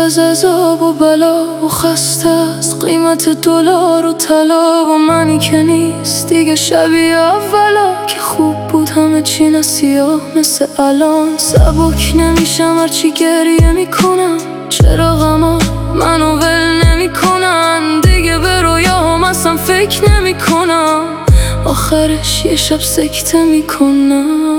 از عذاب و بلا و خسته از قیمت دلار و طلا و منی که نیست دیگه شبیه اولا که خوب بود همه چی نسیاه مثل الان. سبک نمیشم هرچی گریه میکنم، چراغما منو ول نمیکنن دیگه، به رویاهم اصلا فکر نمیکنم، آخرش یه شب سکته میکنم.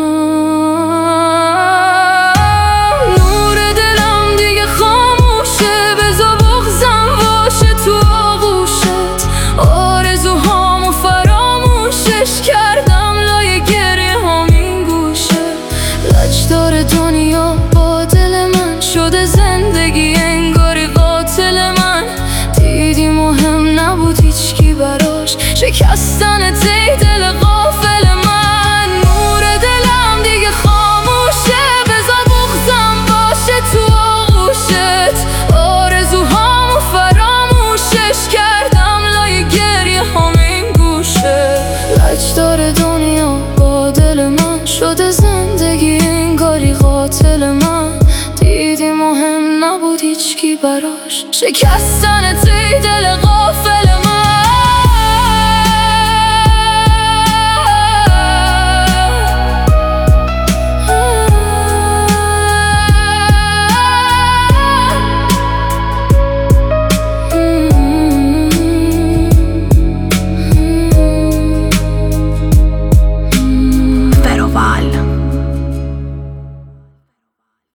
دنیا با دل من شده زندگی انگاری قاتل من، دیدی مهم نبود هیچکی براش شکستن تی دل غافل من. نور دلم دیگه خاموشه، بذار بغضم باشه تو آغوشت، آرزوهامو فراموشش کردم لای گریه هم این گوشه. لج داره دنیا با دل من شده زندگی انگاری قاتل من، دیدی مهم نبود هیچکی براش شکستن تی دل غافل